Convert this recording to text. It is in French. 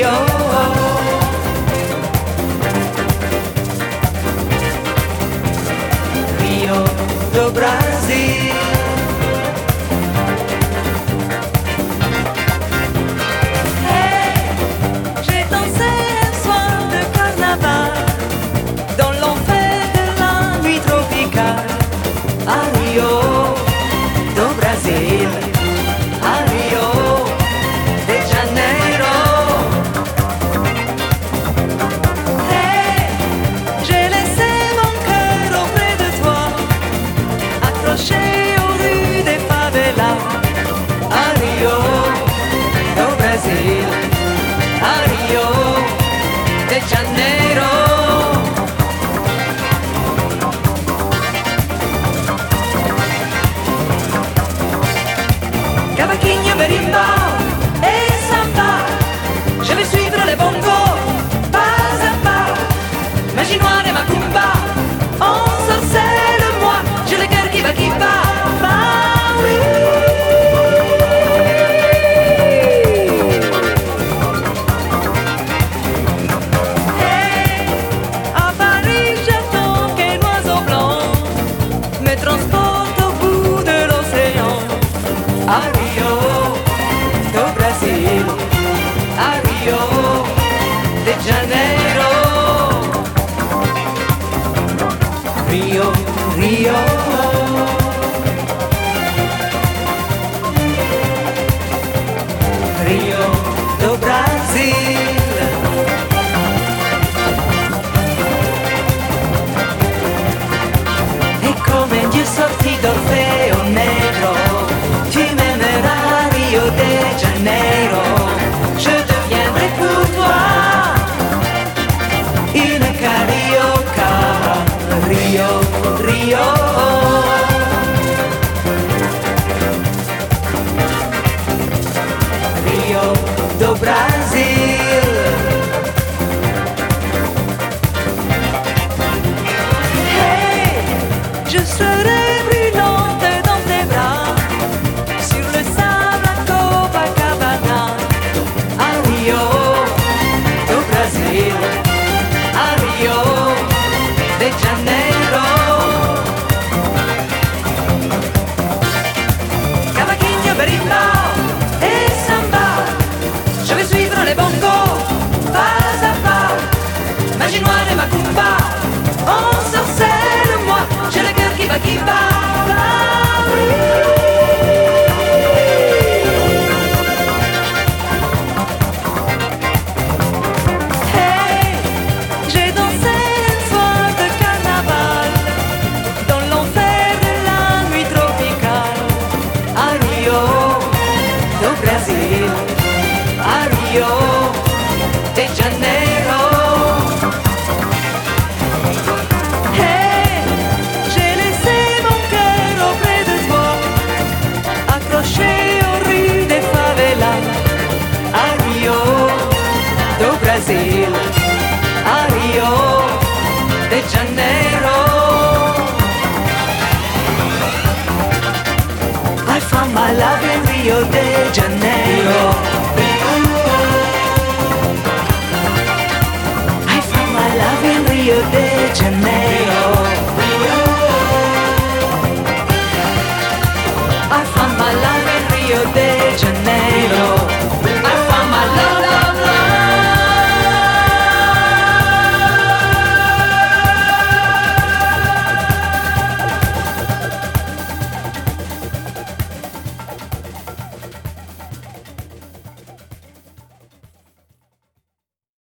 Rio, Rio do Brasil. Hey, j'ai dansé un soir de carnaval dans l'enfer de la nuit tropicale à Rio do Brasil, à Rio de Janeiro. Hey, j'ai laissé mon cœur auprès de toi, accroché aux rues des favelas, à Rio do Brasil, à Rio de Janeiro. Cavaquinho, marimba et samba, je vais suivre les bongos, pas à pas. Magie noire et macumba, on sorcelle moi, j'ai le cœur qui va, bah oui. Hey, à Paris j'attends qu'un oiseau blanc me transporte au bout de l'océan. À Rio do Brasil, à Rio de Janeiro. Rio, Rio, Rio do Brasil. E come Dio sorti d'Orfeo Negro, tu m'aimeras Rio de Janeiro. Je deviendrai pour toi une carioca. Rio, Rio, Rio do Brasil. Hey, je serai brûlante dans tes bras, sur le sable à Copacabana, à Rio do Brasil, à Rio de Janeiro. Cavaquinho, marimba et samba, je vais suivre les bongos, pas à pas. Magie noire et macumba, on sorcelle moi, j'ai le cœur qui va, bah oui. Hey, j'ai dansé un soir de carnaval dans l'enfer de la nuit tropicale à Rio do Brasil, à Rio de Janeiro. Hey, j'ai laissé mon cœur auprès de toi, accroché aux rues des favelas, à Rio do Brasil, à Rio de Janeiro. I found my love in Rio de Janeiro. I found my love in Rio de Janeiro.